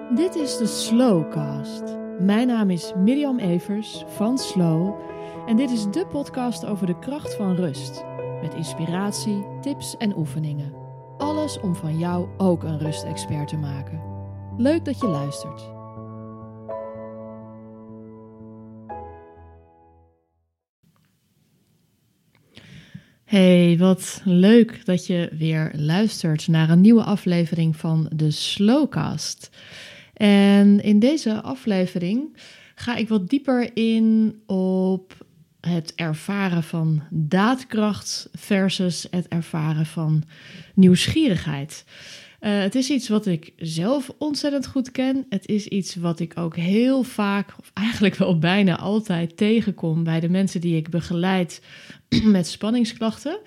Dit is de Slowcast. Mijn naam is Mirjam Evers van Slow en dit is de podcast over de kracht van rust. Met inspiratie, tips en oefeningen. Alles om van jou ook een rustexpert te maken. Leuk dat je luistert. Hey, wat leuk dat je weer luistert naar een nieuwe aflevering van de Slowcast. En in deze aflevering ga ik wat dieper in op het ervaren van daadkracht versus het ervaren van nieuwsgierigheid. Het is iets wat ik zelf ontzettend goed ken. Het is iets wat ik ook heel vaak, of eigenlijk wel bijna altijd tegenkom bij de mensen die ik begeleid met spanningsklachten.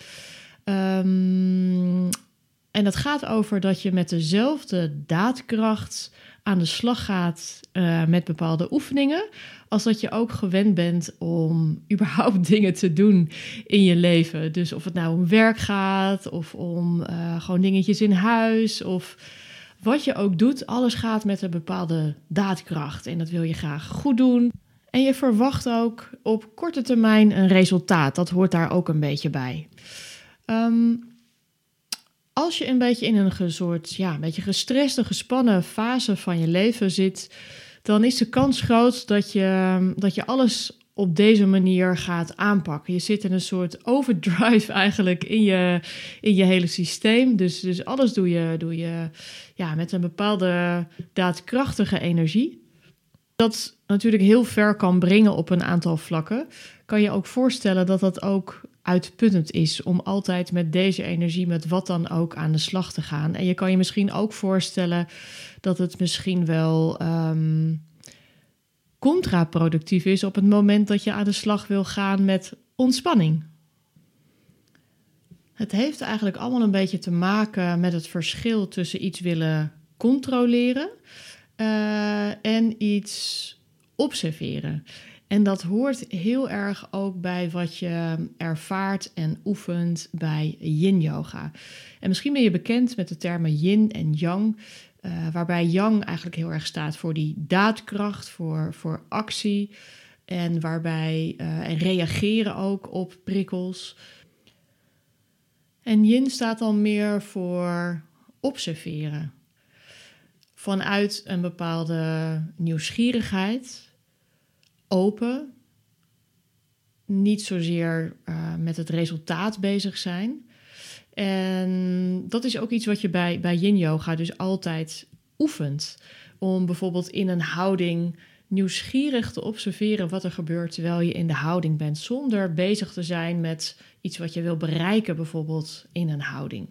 En dat gaat over dat je met dezelfde daadkracht aan de slag gaat met bepaalde oefeningen, als dat je ook gewend bent om überhaupt dingen te doen in je leven. Dus of het nou om werk gaat, of om gewoon dingetjes in huis, of wat je ook doet, alles gaat met een bepaalde daadkracht. En dat wil je graag goed doen. En je verwacht ook op korte termijn een resultaat. Dat hoort daar ook een beetje bij. Als je een beetje in een soort, een beetje gestreste, gespannen fase van je leven zit, dan is de kans groot dat je alles op deze manier gaat aanpakken. Je zit in een soort overdrive eigenlijk in je hele systeem. Dus alles doe je met een bepaalde daadkrachtige energie. Dat natuurlijk heel ver kan brengen op een aantal vlakken. Kan je ook voorstellen dat dat ook uitputtend is om altijd met deze energie, met wat dan ook, aan de slag te gaan. En je kan je misschien ook voorstellen dat het misschien wel contraproductief is op het moment dat je aan de slag wil gaan met ontspanning. Het heeft eigenlijk allemaal een beetje te maken met het verschil tussen iets willen controleren en iets observeren. En dat hoort heel erg ook bij wat je ervaart en oefent bij yin-yoga. En misschien ben je bekend met de termen yin en yang, waarbij yang eigenlijk heel erg staat voor die daadkracht, voor actie en waarbij en reageren ook op prikkels. En yin staat dan meer voor observeren. Vanuit een bepaalde nieuwsgierigheid, open, niet zozeer met het resultaat bezig zijn. En dat is ook iets wat je bij yin-yoga dus altijd oefent. Om bijvoorbeeld in een houding nieuwsgierig te observeren wat er gebeurt terwijl je in de houding bent, zonder bezig te zijn met iets wat je wil bereiken, bijvoorbeeld in een houding.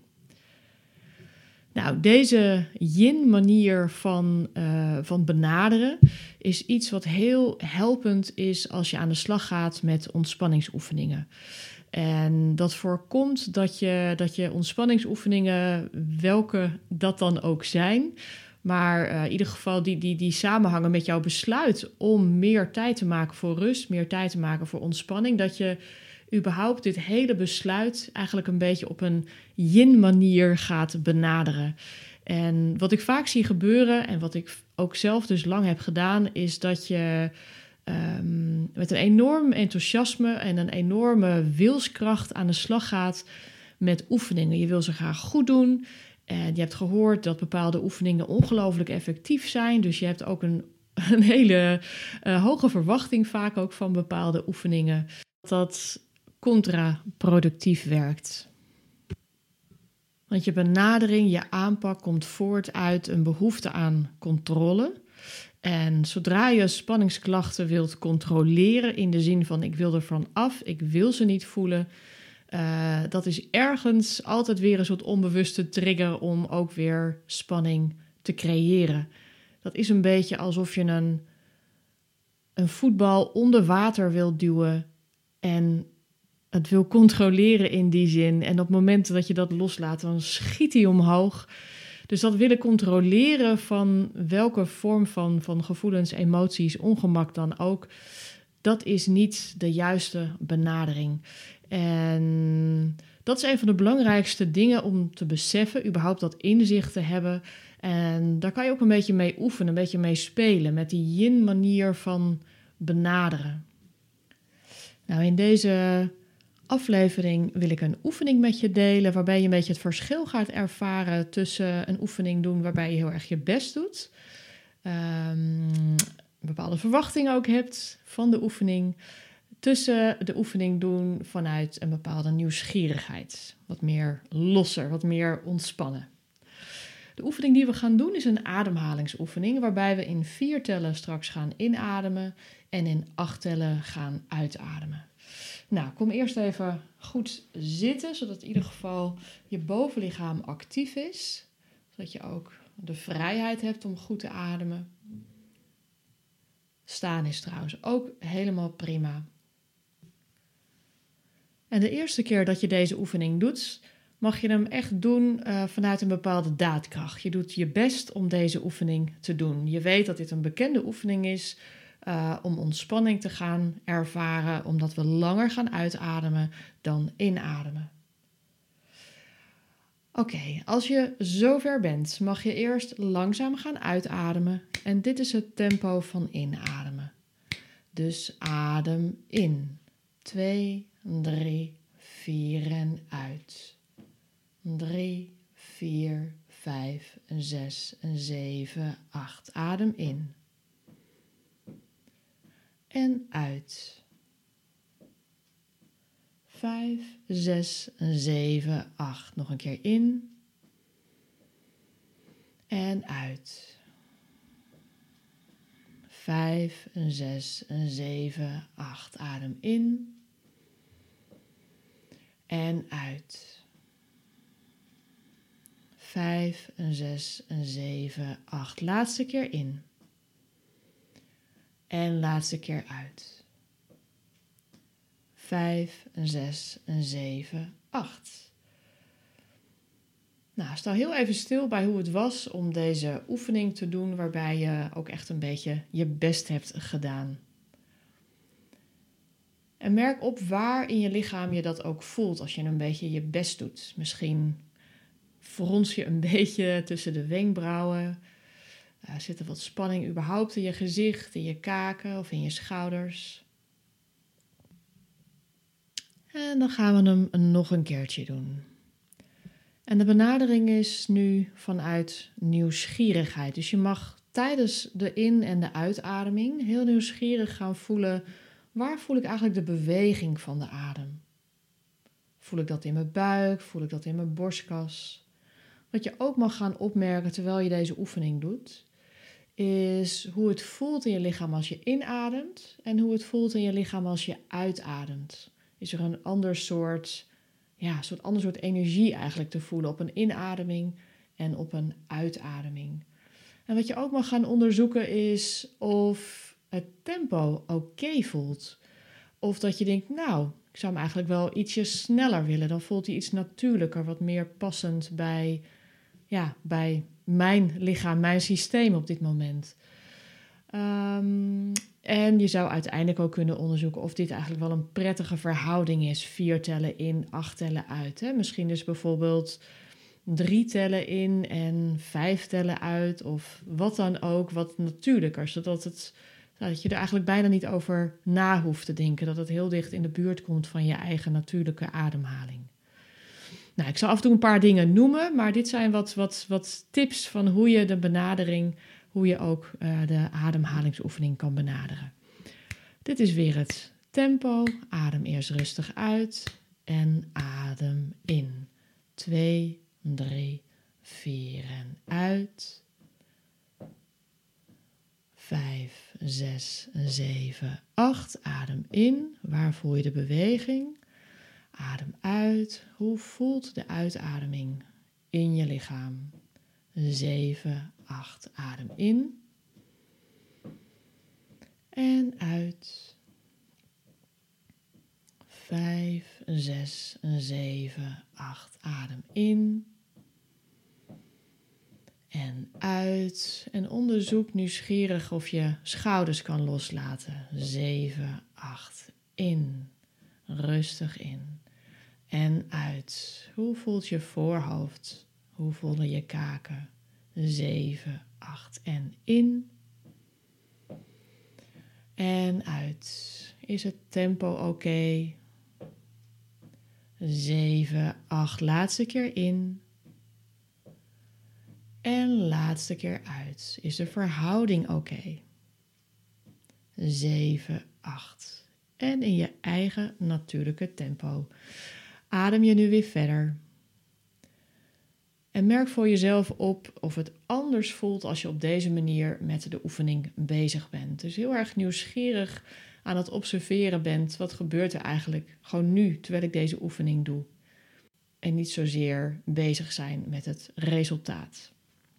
Nou, deze yin-manier van benaderen is iets wat heel helpend is als je aan de slag gaat met ontspanningsoefeningen. En dat voorkomt dat je ontspanningsoefeningen, welke dat dan ook zijn, maar in ieder geval die samenhangen met jouw besluit om meer tijd te maken voor rust, meer tijd te maken voor ontspanning, dat je überhaupt dit hele besluit eigenlijk een beetje op een yin-manier gaat benaderen. En wat ik vaak zie gebeuren en wat ik ook zelf dus lang heb gedaan, is dat je met een enorm enthousiasme en een enorme wilskracht aan de slag gaat met oefeningen. Je wil ze graag goed doen en je hebt gehoord dat bepaalde oefeningen ongelooflijk effectief zijn. Dus je hebt ook een hele hoge verwachting vaak ook van bepaalde oefeningen. Dat contraproductief werkt. Want je benadering, je aanpak komt voort uit een behoefte aan controle. En zodra je spanningsklachten wilt controleren in de zin van ik wil ervan af, ik wil ze niet voelen, dat is ergens altijd weer een soort onbewuste trigger om ook weer spanning te creëren. Dat is een beetje alsof je een voetbal onder water wilt duwen en het wil controleren in die zin. En op het moment dat je dat loslaat, dan schiet hij omhoog. Dus dat willen controleren van welke vorm van gevoelens, emoties, ongemak dan ook, dat is niet de juiste benadering. En Dat is een van de belangrijkste dingen om te beseffen, überhaupt dat inzicht te hebben. En daar kan je ook een beetje mee oefenen, een beetje mee spelen, met die yin-manier van benaderen. Nou, in deze aflevering wil ik een oefening met je delen, waarbij je een beetje het verschil gaat ervaren tussen een oefening doen waarbij je heel erg je best doet, een bepaalde verwachting ook hebt van de oefening, tussen de oefening doen vanuit een bepaalde nieuwsgierigheid. Wat meer losser, wat meer ontspannen. De oefening die we gaan doen is een ademhalingsoefening, waarbij we in 4 tellen straks gaan inademen en in 8 tellen gaan uitademen. Nou, kom eerst even goed zitten, zodat in ieder geval je bovenlichaam actief is. Zodat je ook de vrijheid hebt om goed te ademen. Staan is trouwens ook helemaal prima. En de eerste keer dat je deze oefening doet, mag je hem echt doen vanuit een bepaalde daadkracht. Je doet je best om deze oefening te doen. Je weet dat dit een bekende oefening is om ontspanning te gaan ervaren, omdat we langer gaan uitademen dan inademen. Oké, als je zover bent, mag je eerst langzaam gaan uitademen. En dit is het tempo van inademen. Dus adem in. 2, 3, 4 en uit. 3, 4, 5, 6, 7, 8. Adem in. En uit. 5, 6, 7, 8. Nog een keer in. En uit. 5, 6, 7, 8. Adem in. En uit. 5, 6, 7, 8. Laatste keer in. En laatste keer uit. 5, 6, 7, 8. Nou, sta heel even stil bij hoe het was om deze oefening te doen, waarbij je ook echt een beetje je best hebt gedaan. En merk op waar in je lichaam je dat ook voelt als je een beetje je best doet. Misschien frons je een beetje tussen de wenkbrauwen. Zit er wat spanning überhaupt in je gezicht, in je kaken of in je schouders? En dan gaan we hem nog een keertje doen. En de benadering is nu vanuit nieuwsgierigheid. Dus je mag tijdens de in- en de uitademing heel nieuwsgierig gaan voelen, waar voel ik eigenlijk de beweging van de adem? Voel ik dat in mijn buik? Voel ik dat in mijn borstkas? Wat je ook mag gaan opmerken terwijl je deze oefening doet, is hoe het voelt in je lichaam als je inademt en hoe het voelt in je lichaam als je uitademt. Is er een ander soort energie eigenlijk te voelen op een inademing en op een uitademing. En wat je ook mag gaan onderzoeken is of het tempo oké voelt. Of dat je denkt, nou, ik zou hem eigenlijk wel ietsje sneller willen. Dan voelt hij iets natuurlijker, wat meer passend bij mijn lichaam, mijn systeem op dit moment. En je zou uiteindelijk ook kunnen onderzoeken of dit eigenlijk wel een prettige verhouding is. 4 tellen in, 8 tellen uit. Hè? Misschien dus bijvoorbeeld 3 tellen in en 5 tellen uit. Of wat dan ook, wat natuurlijker. Zodat dat je er eigenlijk bijna niet over na hoeft te denken. Dat het heel dicht in de buurt komt van je eigen natuurlijke ademhaling. Nou, ik zal af en toe een paar dingen noemen, maar dit zijn wat tips van hoe je de benadering, hoe je ook de ademhalingsoefening kan benaderen. Dit is weer het tempo. Adem eerst rustig uit en adem in. 2, 3, 4 en uit. 5, 6, 7, 8. Adem in. Waar voel je de beweging? Adem uit. Hoe voelt de uitademing in je lichaam? 7, 8. Adem in. En uit. 5, 6, 7, 8. Adem in. En uit. En onderzoek nieuwsgierig of je schouders kan loslaten. 7, 8. In. Rustig in. En uit. Hoe voelt je voorhoofd? Hoe voelen je kaken? 7, 8 en in. En uit. Is het tempo oké? 7, 8. Laatste keer in. En laatste keer uit. Is de verhouding oké? 7, 8. En in je eigen natuurlijke tempo. Adem je nu weer verder. En merk voor jezelf op of het anders voelt als je op deze manier met de oefening bezig bent. Dus heel erg nieuwsgierig aan het observeren bent. Wat gebeurt er eigenlijk gewoon nu, terwijl ik deze oefening doe? En niet zozeer bezig zijn met het resultaat.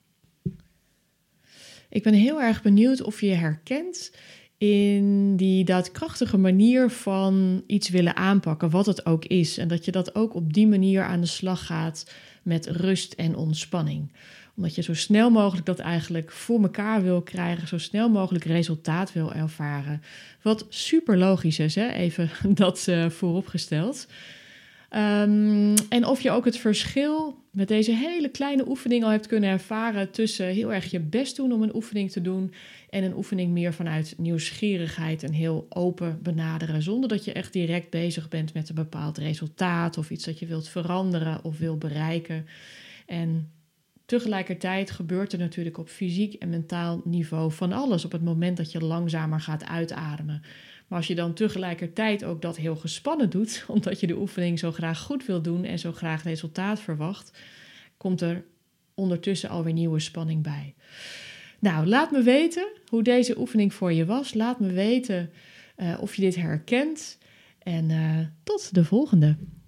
Ik ben heel erg benieuwd of je je herkent in die daadkrachtige manier van iets willen aanpakken, wat het ook is. En dat je dat ook op die manier aan de slag gaat met rust en ontspanning. Omdat je zo snel mogelijk dat eigenlijk voor elkaar wil krijgen, zo snel mogelijk resultaat wil ervaren. Wat super logisch is, hè? Even dat vooropgesteld. En of je ook het verschil met deze hele kleine oefening al hebt kunnen ervaren tussen heel erg je best doen om een oefening te doen en een oefening meer vanuit nieuwsgierigheid en heel open benaderen, zonder dat je echt direct bezig bent met een bepaald resultaat of iets dat je wilt veranderen of wil bereiken. En tegelijkertijd gebeurt er natuurlijk op fysiek en mentaal niveau van alles op het moment dat je langzamer gaat uitademen. Maar als je dan tegelijkertijd ook dat heel gespannen doet, omdat je de oefening zo graag goed wil doen en zo graag resultaat verwacht, komt er ondertussen alweer nieuwe spanning bij. Nou, laat me weten hoe deze oefening voor je was. Laat me weten of je dit herkent. En tot de volgende.